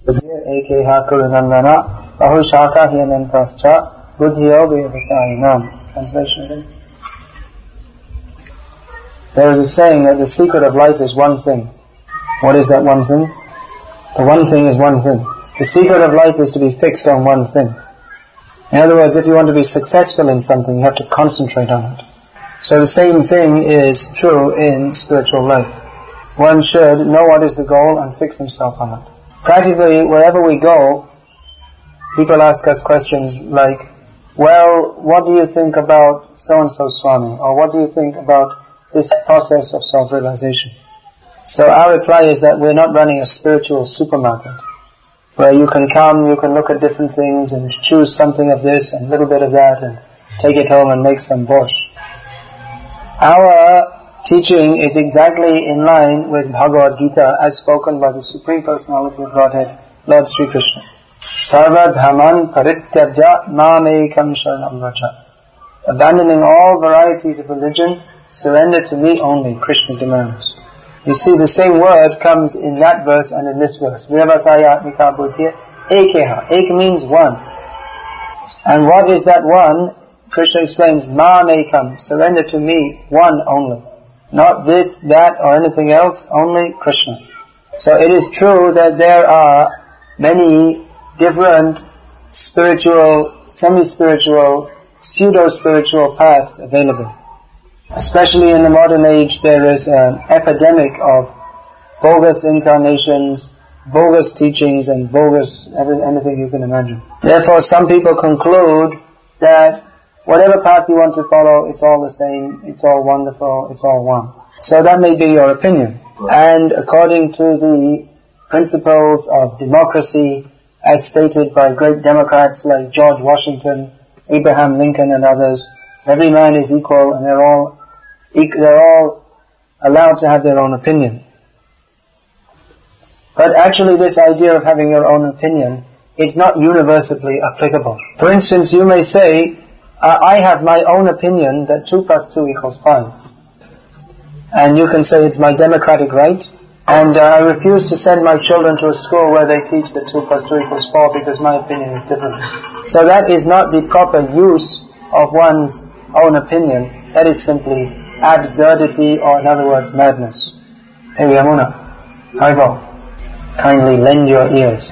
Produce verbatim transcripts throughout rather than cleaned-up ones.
Ekeha Kurunandana Bahushaka Hyanantascha Buddhiyo Vyavasayinam. Translation again. There is a saying that the secret of life is one thing. What is that one thing? The one thing is one thing. The secret of life is to be fixed on one thing. In other words, if you want to be successful in something, you have to concentrate on it. So the same thing is true in spiritual life. One should know what is the goal and fix himself on it. Practically, wherever we go, people ask us questions like, well, what do you think about so-and-so Swami? Or what do you think about this process of self-realization? So our reply is that we're not running a spiritual supermarket, where you can come, you can look at different things and choose something of this and a little bit of that and take it home and make some bosh. Our teaching is exactly in line with Bhagavad Gita as spoken by the Supreme Personality of Godhead, Lord Sri Krishna. Sarva dhamman parityajya mamekam sharanam vraja. Abandoning all varieties of religion, surrender to me only, Krishna demands. You see, the same word comes in that verse and in this verse. Vyavasayatmika buddhiya ekeha. Ek means one. And what is that one? Krishna explains, mamekam, surrender to me, one only. Not this, that, or anything else, only Krishna. So it is true that there are many different spiritual, semi-spiritual, pseudo-spiritual paths available. Especially in the modern age, there is an epidemic of bogus incarnations, bogus teachings, and bogus every, anything you can imagine. Therefore, some people conclude that whatever path you want to follow, it's all the same, it's all wonderful, it's all one. So that may be your opinion. And according to the principles of democracy, as stated by great Democrats like George Washington, Abraham Lincoln and others, every man is equal and they're all, they're all allowed to have their own opinion. But actually this idea of having your own opinion is not universally applicable. For instance, you may say, Uh, I have my own opinion that two plus two equals five. And you can say it's my democratic right. And uh, I refuse to send my children to a school where they teach that two plus two equals four because my opinion is different. So that is not the proper use of one's own opinion. That is simply absurdity, or in other words, madness. Hey Yamuna, Haribo, kindly lend your ears.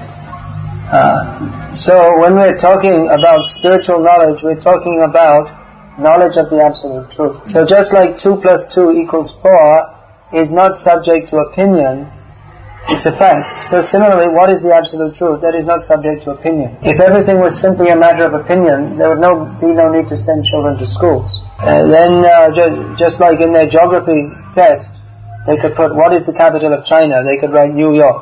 Uh, so when we're talking about spiritual knowledge, we're talking about knowledge of the absolute truth. So just like two plus two equals four is not subject to opinion, it's a fact. So similarly, what is the absolute truth? That is not subject to opinion. If everything was simply a matter of opinion, there would no, be no need to send children to schools. Uh, then uh, ju- just like in their geography test, they could put, what is the capital of China? They could write New York.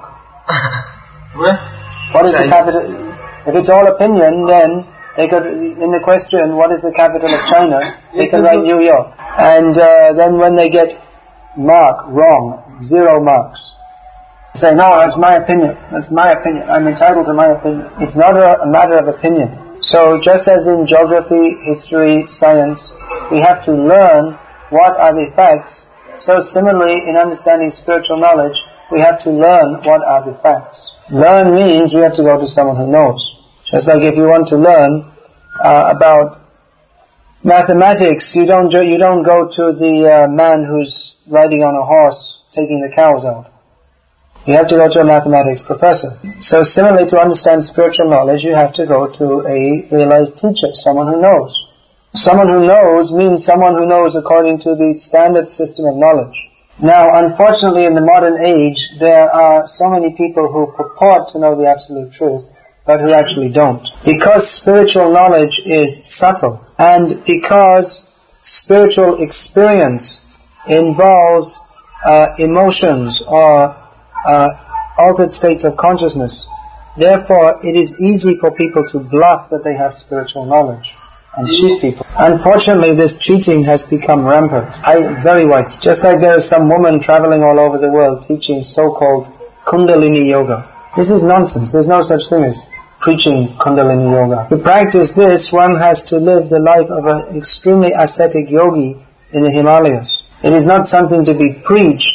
What? What is the capital? If it's all opinion, then they could, in the question, what is the capital of China? They can write New York. And uh, then when they get mark wrong, zero marks, they say, no, that's my opinion. That's my opinion. I'm entitled to my opinion. It's not a, a matter of opinion. So just as in geography, history, science, we have to learn what are the facts. So similarly, in understanding spiritual knowledge, we have to learn what are the facts. Learn means we have to go to someone who knows. Just like if you want to learn uh, about mathematics, you don't you don't go to the uh, man who's riding on a horse taking the cows out. You have to go to a mathematics professor. So similarly, to understand spiritual knowledge, you have to go to a realized teacher, someone who knows. Someone who knows means someone who knows according to the standard system of knowledge. Now, unfortunately, in the modern age, there are so many people who purport to know the absolute truth, but who actually don't. Because spiritual knowledge is subtle, and because spiritual experience involves uh, emotions or uh, altered states of consciousness, therefore it is easy for people to bluff that they have spiritual knowledge and cheat people. Unfortunately, this cheating has become rampant. I, very widespread. Just like there is some woman traveling all over the world teaching so-called Kundalini Yoga. This is nonsense. There's no such thing as preaching Kundalini Yoga. To practice this, one has to live the life of an extremely ascetic yogi in the Himalayas. It is not something to be preached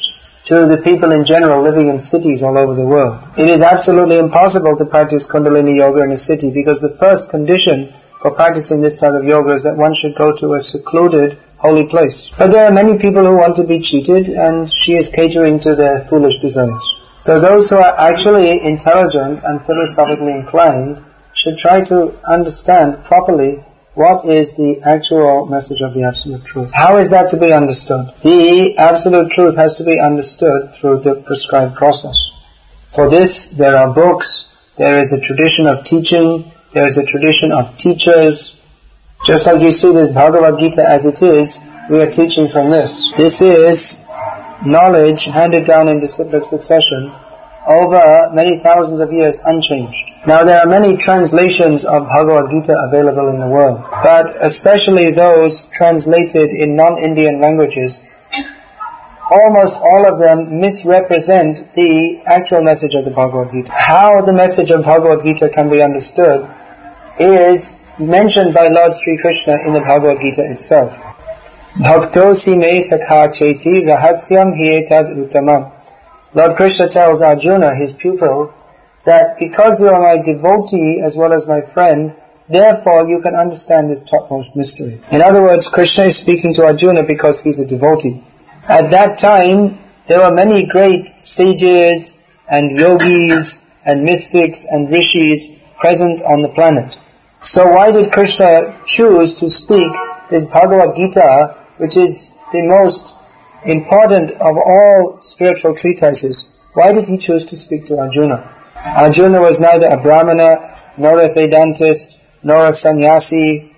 to the people in general living in cities all over the world. It is absolutely impossible to practice Kundalini Yoga in a city, because the first condition for practicing this type of yoga is that one should go to a secluded holy place. But there are many people who want to be cheated, and she is catering to their foolish desires. So those who are actually intelligent and philosophically inclined should try to understand properly what is the actual message of the Absolute Truth. How is that to be understood? The Absolute Truth has to be understood through the prescribed process. For this, there are books, there is a tradition of teaching, there is a tradition of teachers. Just like you see this Bhagavad Gita as it is, we are teaching from this. This is knowledge handed down in disciplic succession over many thousands of years unchanged. Now there are many translations of Bhagavad Gita available in the world, but especially those translated in non-Indian languages, almost all of them misrepresent the actual message of the Bhagavad Gita. How the message of Bhagavad Gita can be understood is mentioned by Lord Sri Krishna in the Bhagavad Gita itself. Bhaktosi me sakha cheti rahasyam hietad uttamam. Lord Krishna tells Arjuna, his pupil, that because you are my devotee as well as my friend, therefore you can understand this topmost mystery. In other words, Krishna is speaking to Arjuna because he's a devotee. At that time, there were many great sages and yogis and mystics and rishis present on the planet. So why did Krishna choose to speak this Bhagavad Gita, which is the most important of all spiritual treatises? Why did he choose to speak to Arjuna? Arjuna was neither a Brahmana, nor a Vedantist, nor a sannyasi.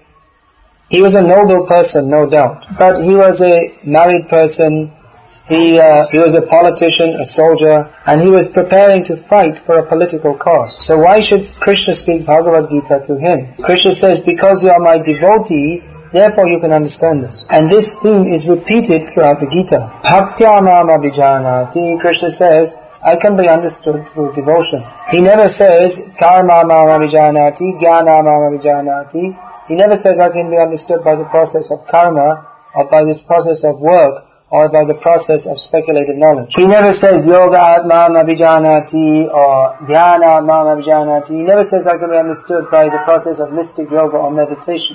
He was a noble person, no doubt. But he was a married person, he, uh, he was a politician, a soldier, and he was preparing to fight for a political cause. So why should Krishna speak Bhagavad Gita to him? Krishna says, because you are my devotee, therefore you can understand this. And this theme is repeated throughout the Gita. Bhaktya mam abhijanati, Krishna says, I can be understood through devotion. He never says, karma mam abhijanati, jnana mam abhijanati. He never says I can be understood by the process of karma, or by this process of work, or by the process of speculative knowledge. He never says yoga atma abhijanati or dhyana mam abhijanati. He never says I can be understood by the process of mystic yoga or meditation.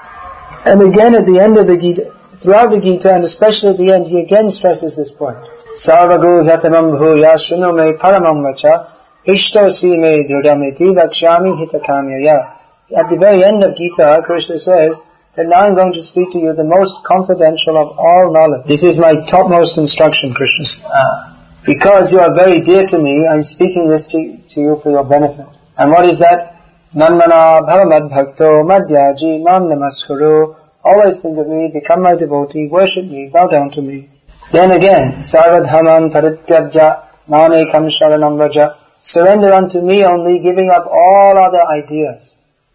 And again at the end of the Gita, throughout the Gita and especially at the end, he again stresses this point. Sarvagu hyatamam bhuya shunu me paramam vacha ishtosi me dhrudamiti vakshami hitakamyaya. At the very end of Gita, Krishna says that now I'm going to speak to you the most confidential of all knowledge. This is my topmost instruction, Krishna says. Uh, because you are very dear to me, I'm speaking this to, to you for your benefit. And what is that? Nanmana bhavamad bhakto madhyaji mam namaskuru. Always think of me, become my devotee, worship me, bow down to me. Then again, sarvadhaman parityajya manekam sharanam vraja. Surrender unto me only, giving up all other ideas.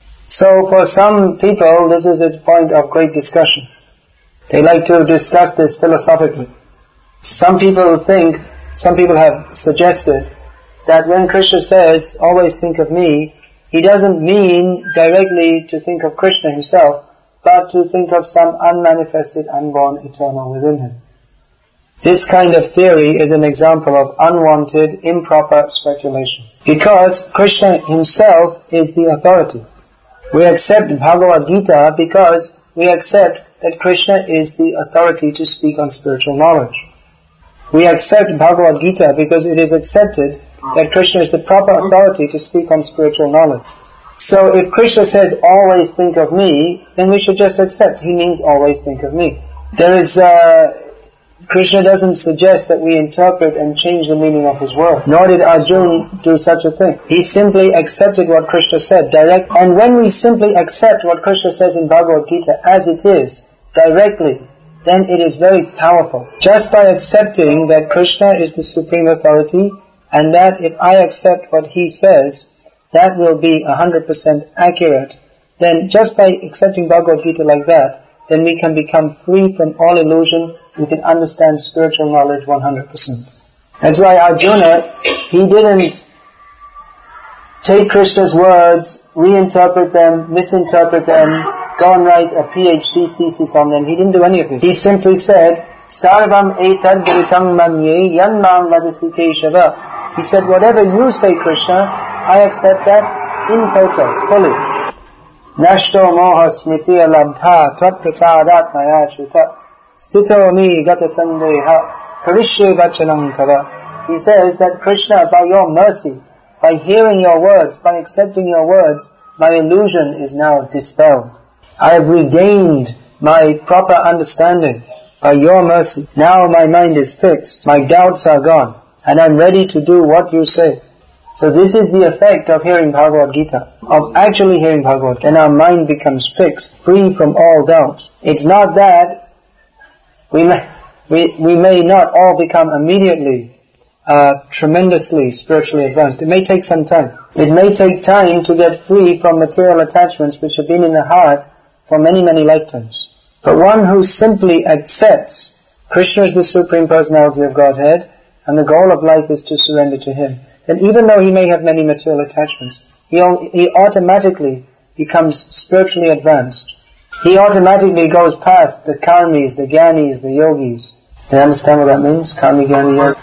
So for some people, this is a point of great discussion. They like to discuss this philosophically. Some people think, some people have suggested that when Krishna says, always think of me, he doesn't mean directly to think of Krishna himself, but to think of some unmanifested, unborn, eternal within him. This kind of theory is an example of unwanted, improper speculation. Because Krishna himself is the authority. We accept Bhagavad Gita because we accept that Krishna is the authority to speak on spiritual knowledge. We accept Bhagavad Gita because it is accepted that Krishna is the proper authority to speak on spiritual knowledge. So if Krishna says, always think of me, then we should just accept he means always think of me. There is, uh, Krishna doesn't suggest that we interpret and change the meaning of his word. Nor did Arjuna do such a thing. He simply accepted what Krishna said direct. And when we simply accept what Krishna says in Bhagavad Gita as it is, directly, then it is very powerful. Just by accepting that Krishna is the supreme authority, and that if I accept what he says, that will be one hundred percent accurate, then just by accepting Bhagavad Gita like that, then we can become free from all illusion. We can understand spiritual knowledge one hundred percent. That's why Arjuna, he didn't take Krishna's words, reinterpret them, misinterpret them, go and write a PhD thesis on them. He didn't do any of this. He simply said, Sarvam etad vritam manye yanmam vadasi Keshava. He said, whatever you say, Krishna, I accept that in total, fully. Nashto moha smriti labdha tvat prasadat maya chuta stito mi gata sandeha karishye vachanam tava. He says that Krishna, by your mercy, by hearing your words, by accepting your words, my illusion is now dispelled. I have regained my proper understanding by your mercy. Now my mind is fixed, my doubts are gone, and I'm ready to do what you say. So this is the effect of hearing Bhagavad Gita, of actually hearing Bhagavad Gita. Then our mind becomes fixed, free from all doubts. It's not that we may, we, we may not all become immediately uh, tremendously spiritually advanced. It may take some time. It may take time to get free from material attachments which have been in the heart for many, many lifetimes. But one who simply accepts Krishna is the Supreme Personality of Godhead, and the goal of life is to surrender to Him, then even though he may have many material attachments, he, he automatically becomes spiritually advanced. He automatically goes past the karmis, the gyanis, the yogis. Do you understand what that means? Karmi, gyani, yogi.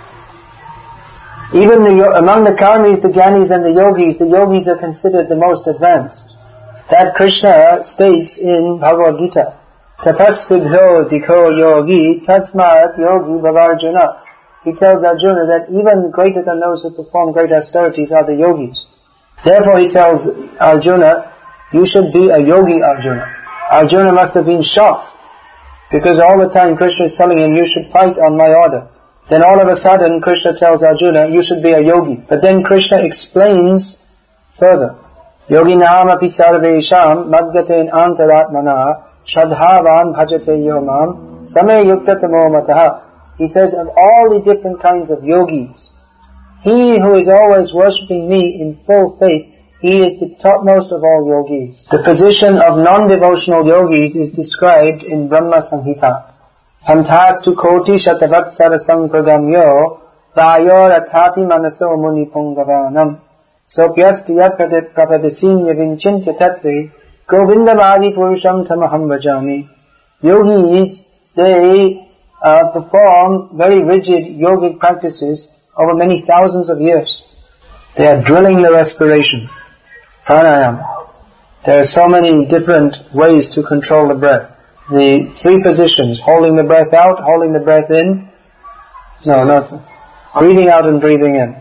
Even the, among the karmis, the gyanis and the yogis, the yogis are considered the most advanced. That Krishna states in Bhagavad Gita, Tapasvidho dikho yogi tasmat yogi bhavarjuna. He tells Arjuna that even greater than those who perform great austerities are the yogis. Therefore he tells Arjuna, you should be a yogi, Arjuna. Arjuna must have been shocked, because all the time Krishna is telling him, you should fight on my order. Then all of a sudden Krishna tells Arjuna, you should be a yogi. But then Krishna explains further. Yoginam api sarvesham madgaten antaratmana shadhavan bhajate yomam same yuktatamo mataha. He says, of all the different kinds of yogis, he who is always worshipping me in full faith, he is the topmost of all yogis. The position of non-devotional yogis is described in Brahma Samhita. Hamtastu koti shatavatsara sampragamyo vayor atati manaso muni pungavanam sopyastya prapadasinya vinchintya tatve govindamadi purusham tamaham vajami. Yogis, they Uh, perform very rigid yogic practices over many thousands of years. They are drilling the respiration, pranayama. There are so many different ways to control the breath. The three positions, holding the breath out, holding the breath in, no, not, breathing out and breathing in.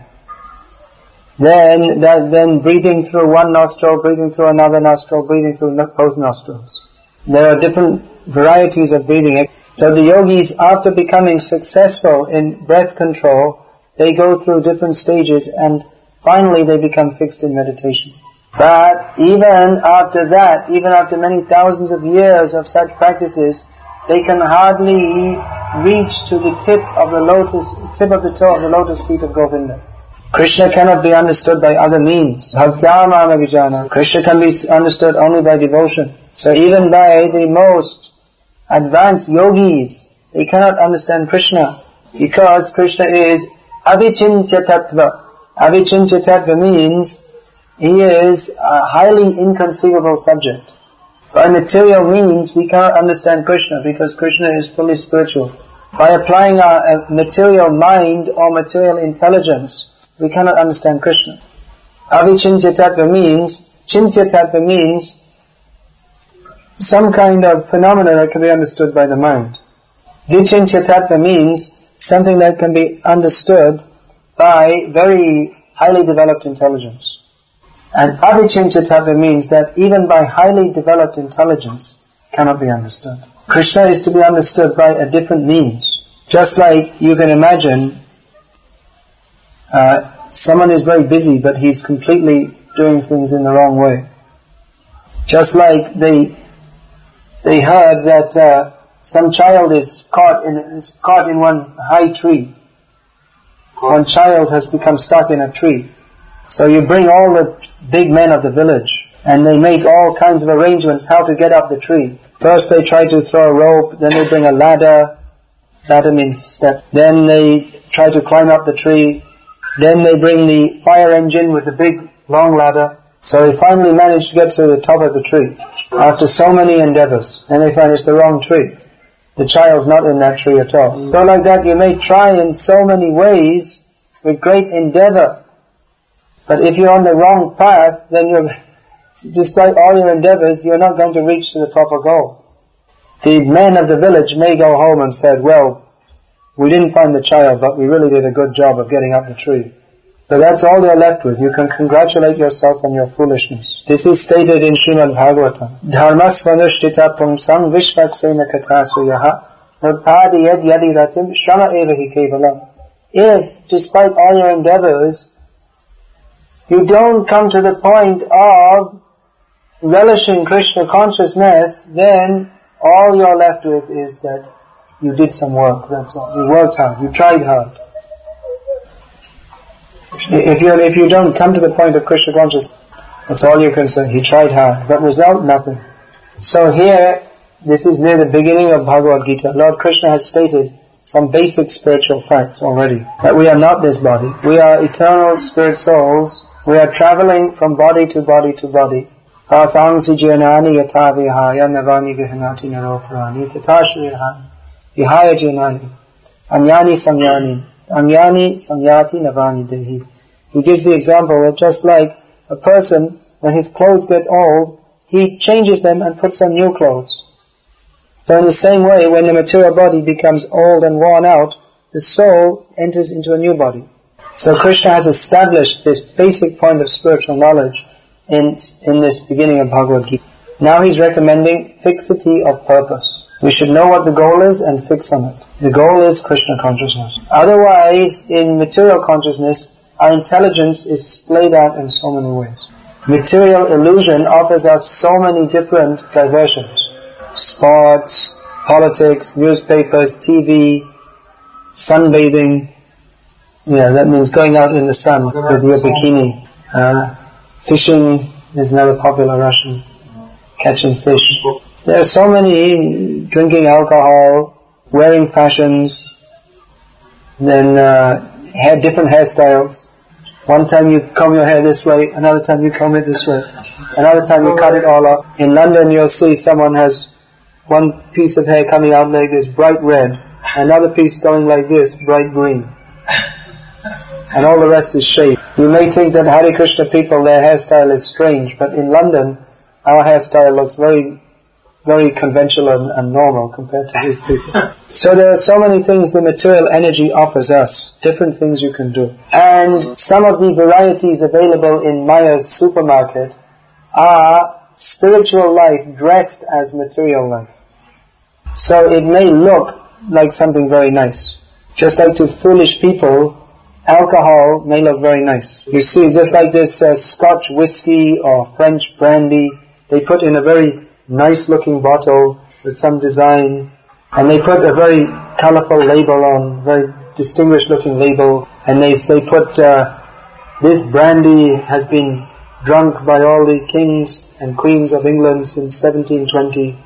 Then, that, then breathing through one nostril, breathing through another nostril, breathing through both nostrils. There are different varieties of breathing. So the yogis, after becoming successful in breath control, they go through different stages and finally they become fixed in meditation. But even after that, even after many thousands of years of such practices, they can hardly reach to the tip of the lotus, tip of the toe of the lotus feet of Govinda. Krishna cannot be understood by other means. Bhaktyamana vijana. Krishna can be understood only by devotion. So even by the most advanced yogis, they cannot understand Krishna, because Krishna is avichintya tattva. Avichintya tattva means he is a highly inconceivable subject. By material means we cannot understand Krishna, because Krishna is fully spiritual. By applying our material mind or material intelligence, we cannot understand Krishna. Avichintya tattva means, chintya tattva means some kind of phenomena that can be understood by the mind. Vichintya tattva means something that can be understood by very highly developed intelligence. And avichintya tattva means that even by highly developed intelligence cannot be understood. Krishna is to be understood by a different means. Just like you can imagine uh, someone is very busy but he's completely doing things in the wrong way. Just like they They heard that uh, some child is caught in is caught in one high tree. One child has become stuck in a tree. So you bring all the big men of the village, and they make all kinds of arrangements how to get up the tree. First they try to throw a rope, then they bring a ladder. Ladder means step. Then they try to climb up the tree. Then they bring the fire engine with the big long ladder. So they finally manage to get to the top of the tree after so many endeavors, and they find it's the wrong tree. the child's not in that tree at all. So like that you may try in so many ways with great endeavor, but if you're on the wrong path, then you're, despite all your endeavors, you're not going to reach to the proper goal. The men of the village may go home and said, well, we didn't find the child, but we really did a good job of getting up the tree. So that's all you're left with. You can congratulate yourself on your foolishness. This is stated in Srimad Bhagavatam. Dharmasvanushtita pumsam vishvaksena katasuyaha nurpadiyad yadiratim shrama evahi kevalam. If, despite all your endeavors, you don't come to the point of relishing Krishna consciousness, then all you're left with is that you did some work, that's all. You worked hard, you tried hard. If you if you don't come to the point of Krishna consciousness, that's all you can say. He tried hard, but result, nothing. So here, this is near the beginning of Bhagavad Gita. Lord Krishna has stated some basic spiritual facts already. That we are not this body. We are eternal spirit souls. We are traveling from body to body to body. Pasangsi janani yatha vihaya navani vihanati naroparani tatashriha vihaya janani anyani samyani anyani samyati navani dehi. He gives the example that just like a person, when his clothes get old, he changes them and puts on new clothes. So in the same way, when the material body becomes old and worn out, the soul enters into a new body. So Krishna has established this basic point of spiritual knowledge in, in this beginning of Bhagavad Gita. Now he's recommending fixity of purpose. We should know what the goal is and fix on it. The goal is Krishna consciousness. Otherwise, in material consciousness, our intelligence is splayed out in so many ways. Material illusion offers us so many different diversions. Sports, politics, newspapers, T V, sunbathing. Yeah, that means going out in the sun with your bikini. Uh, fishing is another popular Russian. Catching fish. There are so many, drinking alcohol, wearing fashions, then uh, hair, different hairstyles. One time you comb your hair this way, another time you comb it this way, another time you cut it all off. In London you'll see someone has one piece of hair coming out like this, bright red, another piece going like this, bright green. And all the rest is shaved. You may think that Hare Krishna people, their hairstyle is strange, but in London, our hairstyle looks very, very conventional and, and normal compared to his people. So there are so many things the material energy offers us, different things you can do. And some of the varieties available in Maya's supermarket are spiritual life dressed as material life. So it may look like something very nice. Just like to foolish people, alcohol may look very nice. You see, just like this uh, Scotch whiskey or French brandy, they put in a very nice looking bottle with some design, and they put a very colourful label on, very distinguished looking label, and they they put uh, this brandy has been drunk by all the kings and queens of England since seventeen twenty.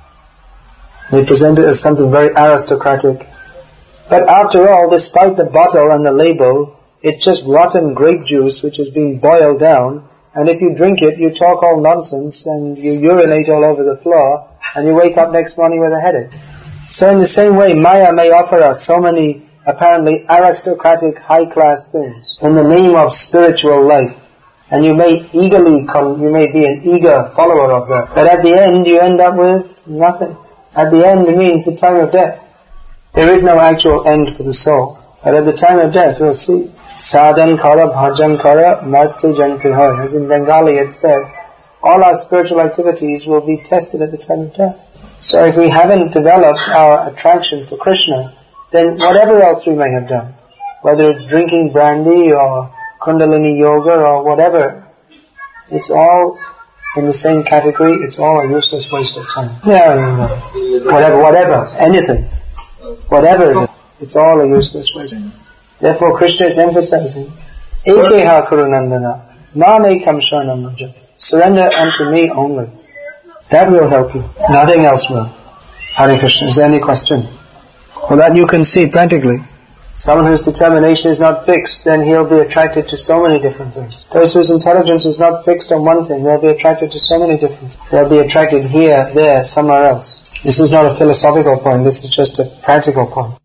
They present it as something very aristocratic. But after all, despite the bottle and the label, it's just rotten grape juice which has been boiled down, and if you drink it, you talk all nonsense and you urinate all over the floor, and you wake up next morning with a headache. So in the same way, Maya may offer us so many apparently aristocratic, high-class things in the name of spiritual life, and you may eagerly come, you may be an eager follower of that. But at the end, you end up with nothing. At the end, it means the time of death. There is no actual end for the soul. But at the time of death, we'll see. Sadhan kara bhajan kara marti janti hoy. As in Bengali it said, all our spiritual activities will be tested at the time of death. So if we haven't developed our attraction for Krishna, then whatever else we may have done, whether it's drinking brandy or Kundalini yoga or whatever, it's all in the same category. It's all a useless waste of time. Yeah, yeah, whatever, whatever, anything. Whatever it is, it's all a useless waste. Therefore Krishna is emphasizing, Ekeha Kurunandana, Mamekam Sharanam Raja. Surrender unto me only. That will help you. Nothing else will. Hare Krishna. Is there any question? Well, that you can see practically. Someone whose determination is not fixed, then he'll be attracted to so many different things. Those whose intelligence is not fixed on one thing, they'll be attracted to so many different things. They'll be attracted here, there, somewhere else. This is not a philosophical point, this is just a practical point.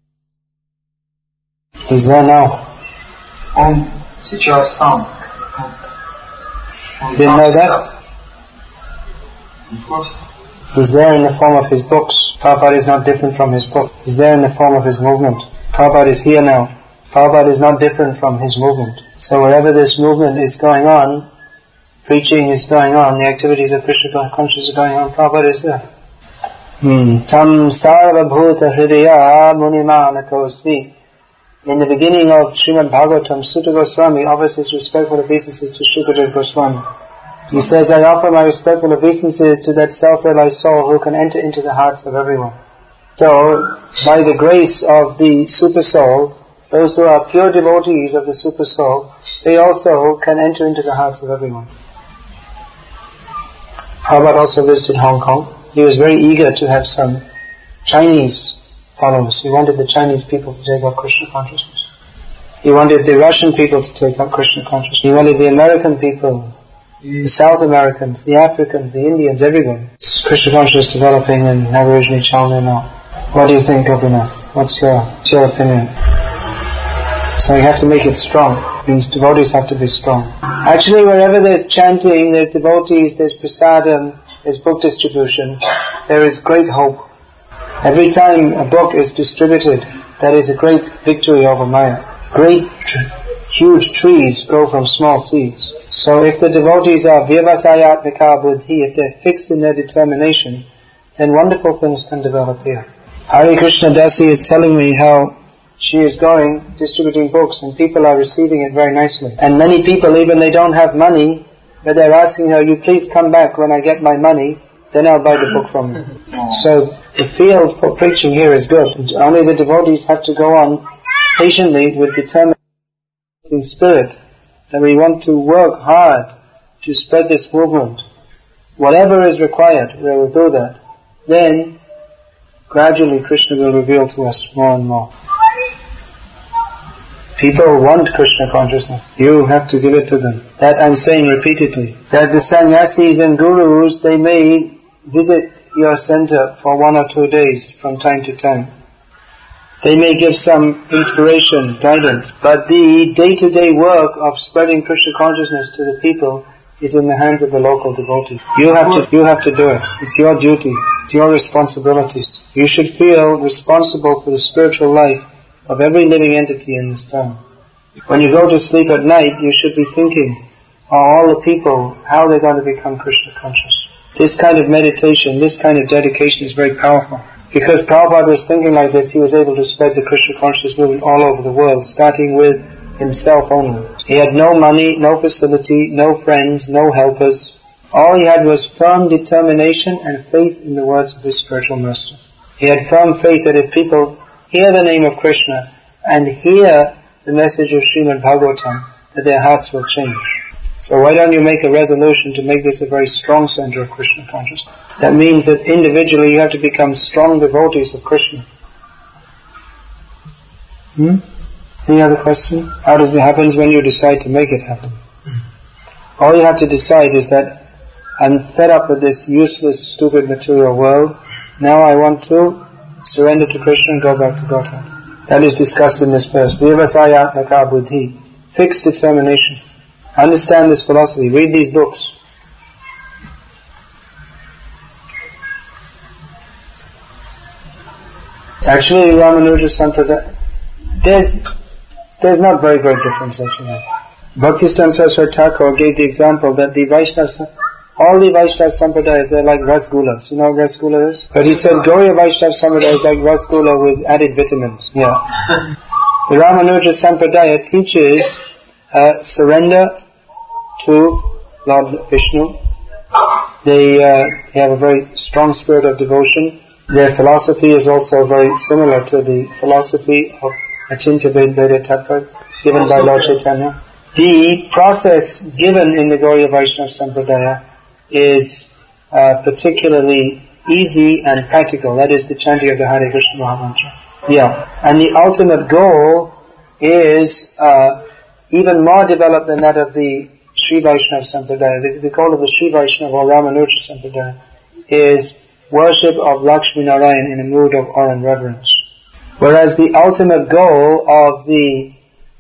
He's there now. Он сейчас там. You didn't know that? He's there in the form of his books. Prabhupada is not different from his book. He's there in the form of his movement. Prabhupada is here now. Prabhupada is not different from his movement. So wherever this movement is going on, preaching is going on, the activities of Krishna consciousness are going on, Prabhupada is there. Tam sarvabhuta hridaya munimanatosmi. In the beginning of Srimad Bhagavatam, Sutta Goswami offers his respectful obeisances to Shukadeva Goswami. He says, I offer my respectful obeisances to that self-realized soul who can enter into the hearts of everyone. So, by the grace of the Super Soul, those who are pure devotees of the Super Soul, they also can enter into the hearts of everyone. Prabhupada also visited Hong Kong. He was very eager to have some Chinese followers. He wanted the Chinese people to take up Krishna consciousness. He wanted the Russian people to take up Krishna consciousness. He wanted the American people, the South Americans, the Africans, the Indians, everyone. Krishna consciousness developing in Aborigine China now. What do you think, Gopinath? What's your, what's your opinion? So you have to make it strong. It means devotees have to be strong. Actually, wherever there's chanting, there's devotees, there's prasadam, there's book distribution, there is great hope. Every time a book is distributed, that is a great victory over Maya. Great, tr- huge trees grow from small seeds. So if the devotees are vyavasayatmika buddhi, if they're fixed in their determination, then wonderful things can develop here. Hari Krishna Dasi is telling me how she is going, distributing books, and people are receiving it very nicely. And many people, even they don't have money, but they're asking her, you please come back when I get my money, then I'll buy the book from you. So the field for preaching here is good. Only the devotees have to go on patiently with determined spirit that we want to work hard to spread this movement. Whatever is required, we will do that. Then, gradually Krishna will reveal to us more and more. People want Krishna consciousness. You have to give it to them. That I'm saying repeatedly. That the sannyasis and gurus, they may visit your center for one or two days from time to time. They may give some inspiration, guidance, but the day-to-day work of spreading Krishna consciousness to the people is in the hands of the local devotee. You have to, you have to do it. It's your duty. It's your responsibility. You should feel responsible for the spiritual life of every living entity in this town. When you go to sleep at night, you should be thinking of all the people, how they're going to become Krishna conscious. This kind of meditation, this kind of dedication is very powerful. Because Prabhupada was thinking like this, he was able to spread the Krishna conscious movement all over the world, starting with himself only. He had no money, no facility, no friends, no helpers. All he had was firm determination and faith in the words of his spiritual master. He had firm faith that if people hear the name of Krishna and hear the message of Srimad Bhagavatam, that their hearts will change. So why don't you make a resolution to make this a very strong center of Krishna consciousness? That means that individually you have to become strong devotees of Krishna. Hmm? Any other question? How does it happen when you decide to make it happen? All you have to decide is that I'm fed up with this useless, stupid material world. Now I want to surrender to Krishna and go back to Godhead. That is discussed in this verse. Vyavasayatmaka buddhi. Fixed determination. Understand this philosophy. Read these books. Actually, Ramanuja Sampradaya, there's, there's not very great difference actually. Bhaktisiddhanta Saraswati Thakur gave the example that the Vaishnava, all the Vaishnava Sampradayas, they're like rasgullas. You know what rasgulla is? But he said Gauriya Vaishnava Sampradaya is like rasgulla with added vitamins. Yeah. The Ramanuja Sampradaya teaches uh, surrender to Lord Vishnu. They, uh, they have a very strong spirit of devotion. Their philosophy is also very similar to the philosophy of Achintya Veda Tattva given by Lord Chaitanya. The process given in the Gauriya Vaishnava Sampradaya is uh, particularly easy and practical. That is the chanting of the Hare Krishna Mahamantra. Yeah. And the ultimate goal is uh, even more developed than that of the Sri Vaishnava Sampradaya. The, the goal of the Sri Vaishnava or Ramanuja Sampradaya is worship of Lakshmi Narayan in a mood of awe and reverence. Whereas the ultimate goal of the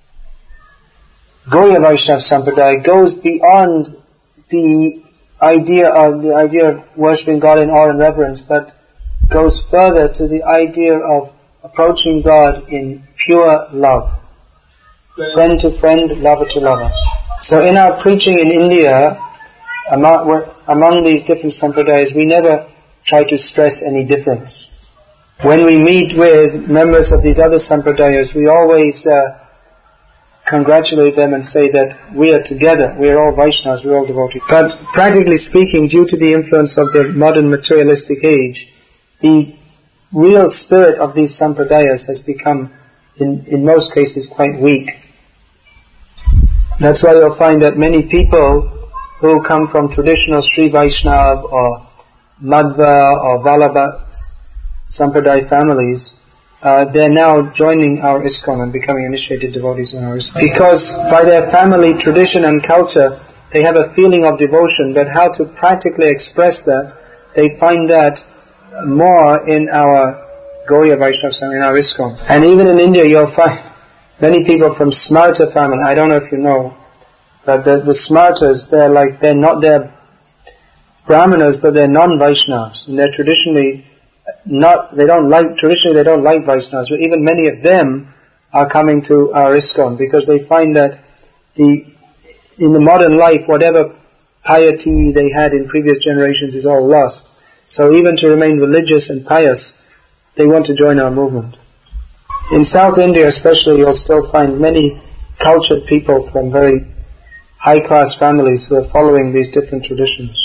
Gaudiya Vaishnava Sampradaya goes beyond the idea of the idea of worshipping God in awe and reverence, but goes further to the idea of approaching God in pure love. Friend to friend, lover to lover. So in our preaching in India, among, among these different sampradayas, we never try to stress any difference. When we meet with members of these other sampradayas, we always uh, congratulate them and say that we are together, we are all Vaishnavas, we are all devotees. But practically speaking, due to the influence of the modern materialistic age, the real spirit of these sampradayas has become, in, in most cases, quite weak. That's why you'll find that many people who come from traditional Sri Vaishnav or Madhva or Vallabha Sampradaya families, uh, they're now joining our ISKCON and becoming initiated devotees in our ISKCON. Because by their family tradition and culture, they have a feeling of devotion, but how to practically express that, they find that more in our Gaudiya Vaishnava, in our ISKCON. And even in India, you'll find many people from Smarta family. I don't know if you know, but the, the Smartas, they're like, they're not, they're Brahmanas, but they're non-Vaishnavas. And they're traditionally not, they don't like, traditionally they don't like Vaishnavas, but even many of them are coming to our ISKCON because they find that the, in the modern life, whatever piety they had in previous generations is all lost. So even to remain religious and pious, they want to join our movement. In South India especially, you'll still find many cultured people from very high-class families who are following these different traditions.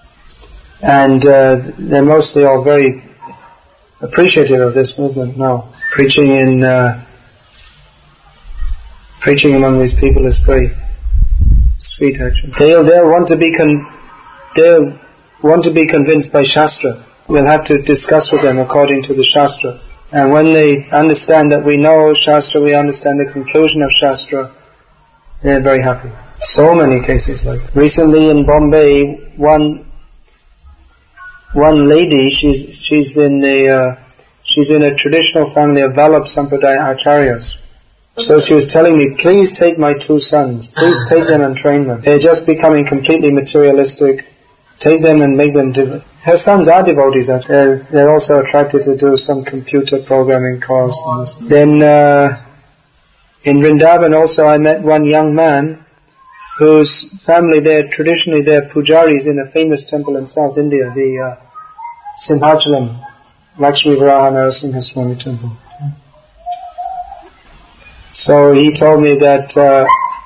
And uh, they're mostly all very appreciative of this movement now. Preaching in uh, preaching among these people is very sweet, actually. They'll they'll want to be con- they'll want to be convinced by Shastra. We'll have to discuss with them according to the Shastra. And when they understand that we know Shastra, we understand the conclusion of Shastra, they're very happy. So many cases like that. Recently in Bombay, one one lady, she's she's in the uh, she's in a traditional family of Vallabha Sampradaya Acharyas. So she was telling me, please take my two sons, please take them and train them. They're just becoming completely materialistic. Take them and make them devotees. Her sons are devotees. They're, they're also attracted to do some computer programming course. Then uh, in Vrindavan also I met one young man whose family, they're traditionally they're pujaris in a famous temple in South India, the uh, Simhachalam Lakshmi Varaha Narasimha Swami temple. So he told me that uh,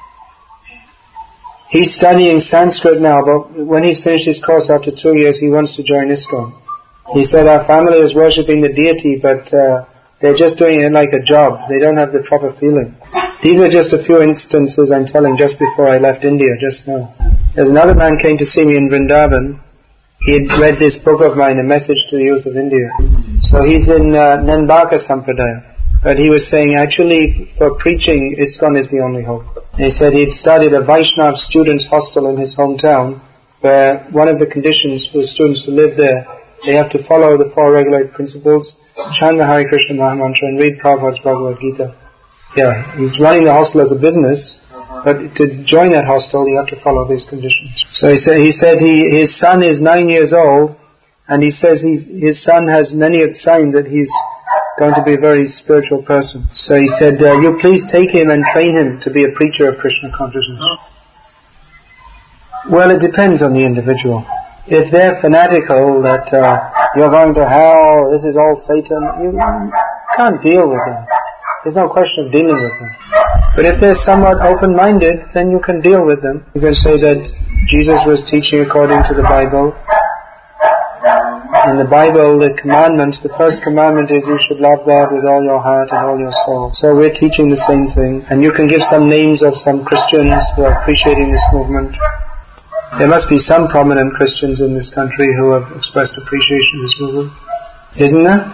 he's studying Sanskrit now, but when he's finished his course after two years, he wants to join ISKCON. He said, our family is worshipping the deity, but uh, they're just doing it like a job. They don't have the proper feeling. These are just a few instances I'm telling just before I left India, just now. There's another man came to see me in Vrindavan. He had read this book of mine, A Message to the Youth of India. So he's in uh, Nanbaka Sampradaya. But he was saying, actually, for preaching, ISKCON is the only hope. And he said he'd started a Vaishnav students' hostel in his hometown, where one of the conditions for students to live there, they have to follow the four regulated principles, chant the Hare Krishna Mahamantra, and read Prabhupada's Bhagavad Gita. Yeah, he's running the hostel as a business, but to join that hostel, you have to follow these conditions. So he said, he said he, his son is nine years old, and he says he's, his son has many signs that he's going to be a very spiritual person. So he said, uh, you please take him and train him to be a preacher of Krishna consciousness. Well, it depends on the individual. If they're fanatical that uh, you're going to hell, this is all Satan, you can't deal with them. There's no question of dealing with them. But if they're somewhat open-minded, then you can deal with them. You can say that Jesus was teaching according to the Bible. In the Bible, the commandments, the first commandment is you should love God with all your heart and all your soul. So we're teaching the same thing. And you can give some names of some Christians who are appreciating this movement. There must be some prominent Christians in this country who have expressed appreciation of this movement. Isn't there?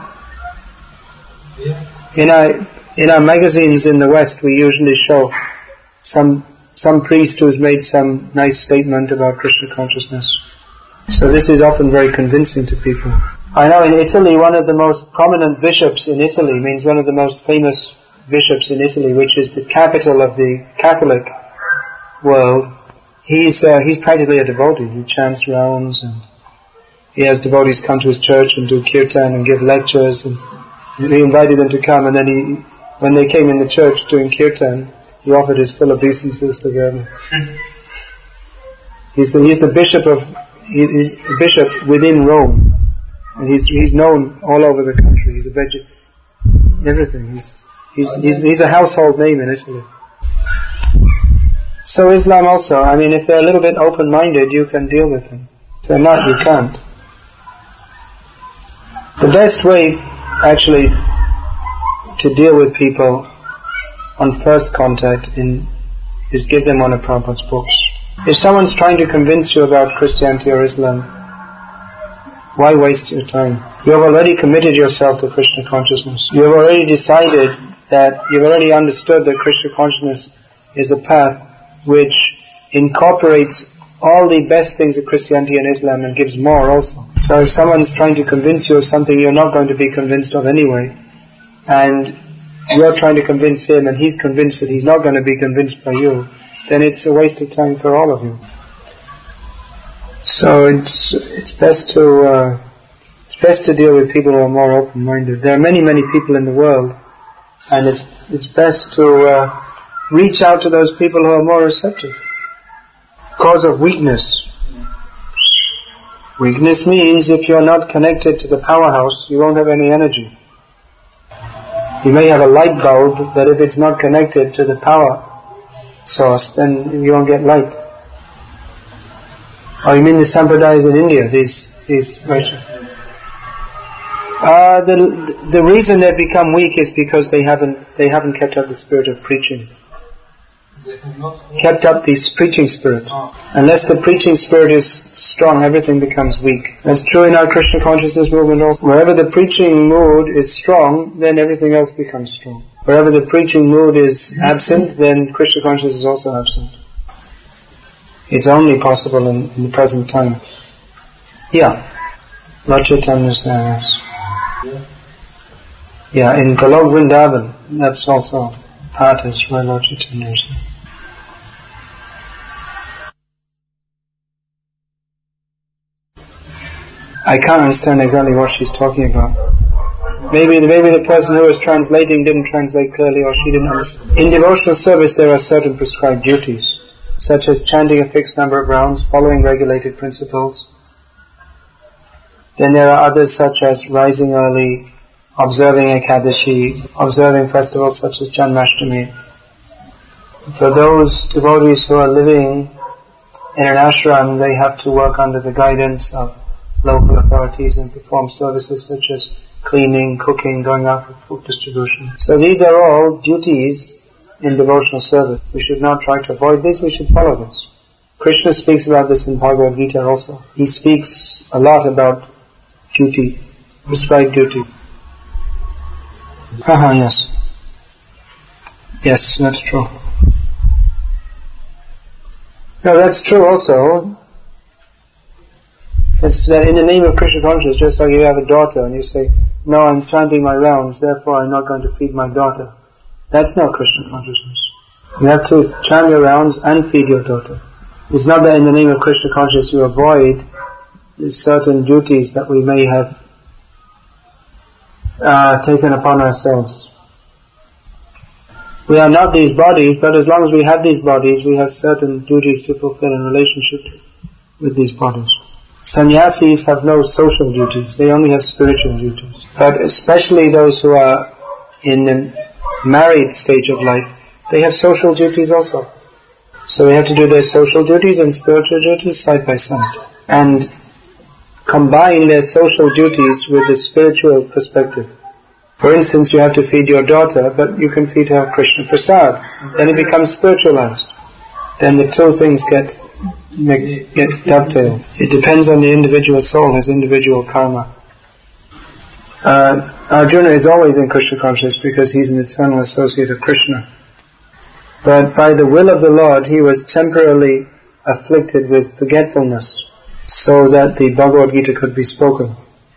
Yeah. In our, in our magazines in the West, we usually show some, some priest who's made some nice statement about Krishna consciousness. So this is often very convincing to people. I know in Italy, one of the most prominent bishops in Italy, means one of the most famous bishops in Italy, which is the capital of the Catholic world. He's uh, he's practically a devotee. He chants rounds, and he has devotees come to his church and do kirtan and give lectures, and he invited them to come, and then he, when they came in the church doing kirtan, he offered his full obeisances to them. He's the he's the bishop of he's the bishop within Rome, and he's he's known all over the country. He's a veg- everything. He's he's he's he's a household name in Italy. So Islam also. I mean, if they're a little bit open-minded, you can deal with them. If they're not, you can't. The best way, actually, to deal with people on first contact in, is give them one of Prabhupada's books. If someone's trying to convince you about Christianity or Islam, why waste your time? You have already committed yourself to Krishna consciousness. You have already decided that, you've already understood that Krishna consciousness is a path which incorporates all the best things of Christianity and Islam and gives more also. So if someone's trying to convince you of something you're not going to be convinced of anyway, and you're trying to convince him and he's convinced that he's not going to be convinced by you, then it's a waste of time for all of you. So it's it's best to uh, it's best to deal with people who are more open-minded. There are many many people in the world, and it's it's best to uh, reach out to those people who are more receptive. Cause of weakness. Weakness means if you're not connected to the powerhouse, you won't have any energy. You may have a light bulb, but if it's not connected to the power source, then you won't get light. Oh, you mean the sampradayas in India? These, these, right? Uh, the the reason they've become weak is because they haven't they haven't kept up the spirit of preaching. Kept up the preaching spirit. Unless the preaching spirit is strong, everything becomes weak. That's true in our Krishna consciousness movement also. Wherever the preaching mood is strong, then everything else becomes strong. Wherever the preaching mood is absent, then Krishna consciousness is also absent. It's only possible in, in the present time. Yeah. Lord Chaitanya is there, yes. Yeah, in Golok Vrindavan, that's also part is where Lord Chaitanya is there. I can't understand exactly what she's talking about. Maybe maybe the person who was translating didn't translate clearly, or she didn't understand. In devotional service there are certain prescribed duties, such as chanting a fixed number of rounds, following regulated principles. Then there are others such as rising early, observing Ekadashi, observing festivals such as Janmashtami. For those devotees who are living in an ashram, they have to work under the guidance of local authorities and perform services such as cleaning, cooking, going out for food distribution. So these are all duties in devotional service. We should not try to avoid this, we should follow this. Krishna speaks about this in Bhagavad Gita also. He speaks a lot about duty, prescribed duty. Haha, yes. Yes, that's true. No, that's true also. It's that in the name of Krishna consciousness, just like you have a daughter and you say, no, I'm chanting my rounds, therefore I'm not going to feed my daughter. That's not Krishna consciousness. You have to chant your rounds and feed your daughter. It's not that in the name of Krishna consciousness you avoid certain duties that we may have uh, taken upon ourselves. We are not these bodies, but as long as we have these bodies, we have certain duties to fulfill in relationship with these bodies. Sannyasis have no social duties, they only have spiritual duties. But especially those who are in the married stage of life, they have social duties also. So they have to do their social duties and spiritual duties side by side. And combine their social duties with the spiritual perspective. For instance, you have to feed your daughter, but you can feed her Krishna Prasad. Then it becomes spiritualized. Then the two things get Make, get dovetailed. It depends on the individual soul, his individual karma. Uh, Arjuna is always in Krishna consciousness because he's an eternal associate of Krishna. But by the will of the Lord, he was temporarily afflicted with forgetfulness, so that the Bhagavad Gita could be spoken.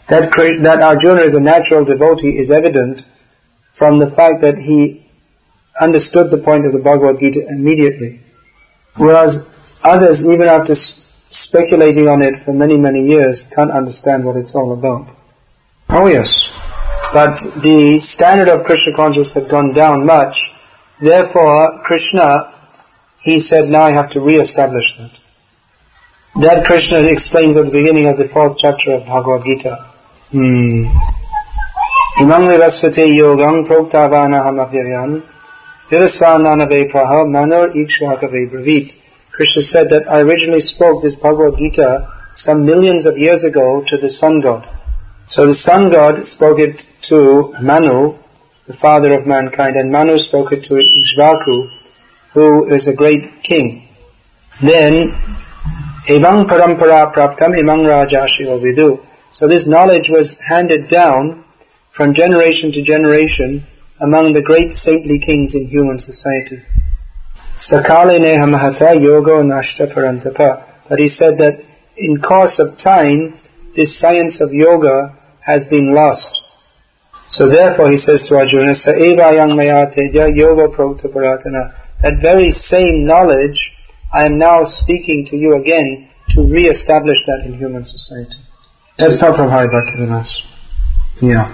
That, that Arjuna is a natural devotee is evident from the fact that he understood the point of the Bhagavad Gita immediately. Whereas others, even after speculating on it for many, many years, can't understand what it's all about. Oh yes. But the standard of Krishna consciousness had gone down much. Therefore, Krishna, he said, now I have to re-establish that. That Krishna explains at the beginning of the fourth chapter of Bhagavad Gita. Hmm. Imam virasvate yogam proktavanaham avyayam virasvananave praha manor ikshvakave bravit. Krishna said that I originally spoke this Bhagavad Gita some millions of years ago to the sun god. So the sun god spoke it to Manu, the father of mankind, and Manu spoke it to Ikshvaku, who is a great king. Then, Evang parampara praptam imang rajashio vidu. So this knowledge was handed down from generation to generation among the great saintly kings in human society. Sakale neha mahata yoga nashta parantapa. But he said that in course of time, this science of yoga has been lost. So therefore he says to Arjuna, Sa eva yang maya teja yoga prokta paratana. That very same knowledge, I am now speaking to you again to re-establish that in human society. That's not from Hari Bhaktivinas. Yeah.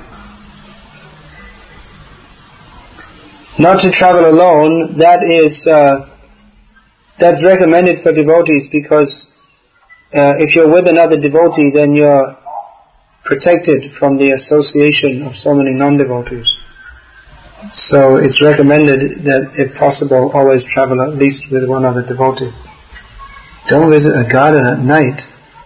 Not to travel alone, that is, uh, that's recommended for devotees because uh, if you're with another devotee, then you're protected from the association of so many non-devotees. So it's recommended that, if possible, always travel at least with one other devotee. Don't visit a garden at night.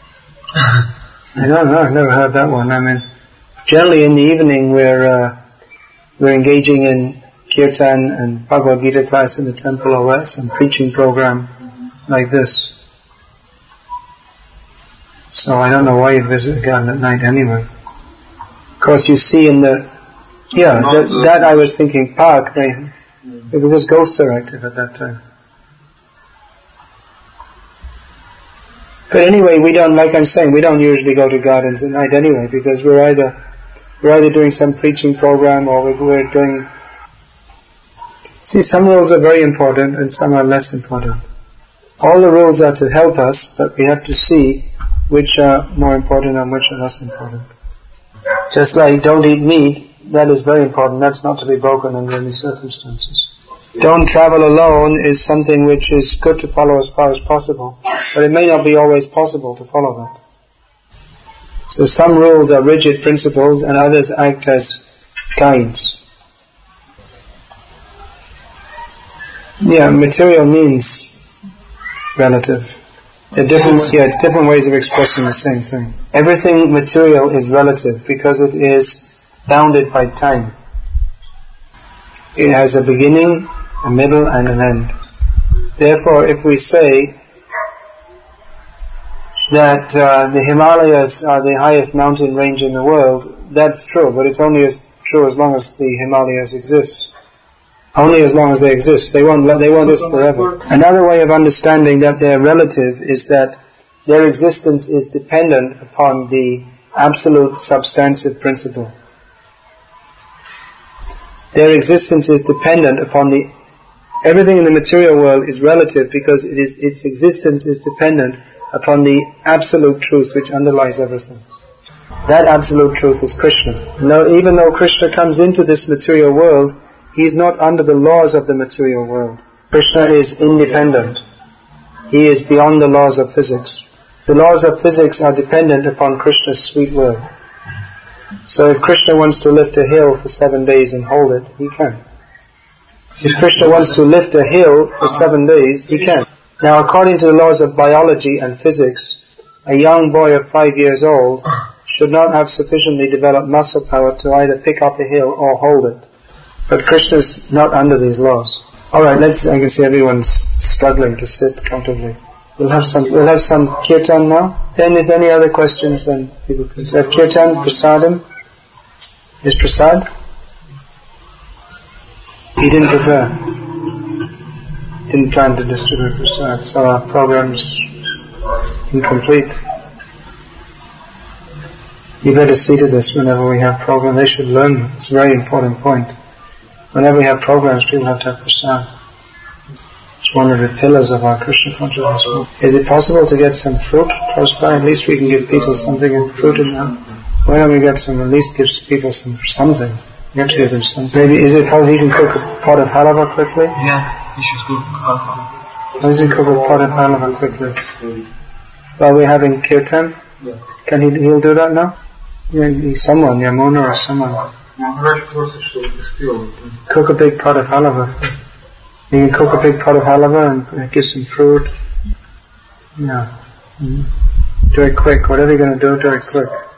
I don't know, I've never heard that one. I mean, generally in the evening we're uh, we're engaging in kirtan and Bhagavad Gita class in the temple or some preaching program like this. So I don't know why you visit a garden at night anyway. Of course you see in the, yeah, that, that I was thinking park, right? Because ghosts are active at that time. But anyway, we don't, like I'm saying, we don't usually go to gardens at night anyway, because we're either, we're either doing some preaching program or we're, we're doing, see, some rules are very important and some are less important. All the rules are to help us, but we have to see which are more important and which are less important. Just like don't eat meat, that is very important. That's not to be broken under any circumstances. Don't travel alone is something which is good to follow as far as possible, but it may not be always possible to follow that. So some rules are rigid principles and others act as guides. Yeah, material means relative. There are different, yeah, it's different ways of expressing the same thing. Everything material is relative because it is bounded by time. It has a beginning, a middle, and an end. Therefore, if we say that uh, the Himalayas are the highest mountain range in the world, that's true, but it's only as true as long as the Himalayas exist. Only as long as they exist. They won't, they won't exist forever. Another way of understanding that they're relative is that their existence is dependent upon the absolute substantive principle. Their existence is dependent upon the... Everything in the material world is relative because it is, its existence is dependent upon the absolute truth which underlies everything. That absolute truth is Krishna. Now, even though Krishna comes into this material world, he is not under the laws of the material world. Krishna is independent. He is beyond the laws of physics. The laws of physics are dependent upon Krishna's sweet will. So if Krishna wants to lift a hill for seven days and hold it, he can. If Krishna wants to lift a hill for seven days, he can. Now, according to the laws of biology and physics, a young boy of five years old should not have sufficiently developed muscle power to either pick up a hill or hold it. But Krishna's not under these laws. Alright, let's, I can see everyone's struggling to sit comfortably. We'll have some, we'll have some kirtan now. Then if any other questions, then people can say, kirtan, prasadam. Is prasad? He didn't prepare. Didn't plan to distribute prasad, so our program's incomplete. You better see to this whenever we have programs. They should learn. It's a very important point. Whenever we have programs, people have to have prasad. It's one of the pillars of our Krishna consciousness. Is it possible to get some fruit close by? At least we can give people something and fruit in them. Why don't we get some, at least give people some something? You have to give them something. Maybe, is it possible he can cook a pot of halava quickly? Yeah, he should cook halava. How does he cook a pot of halava quickly? While we're having kirtan? Yeah. Can he, he'll do that now? Yeah, someone, Yamuna or someone. Cook a big pot of halava. You can cook a big pot of halava and give some fruit. Yeah. Mm-hmm. Do it quick. Whatever you're going to do, do it quick.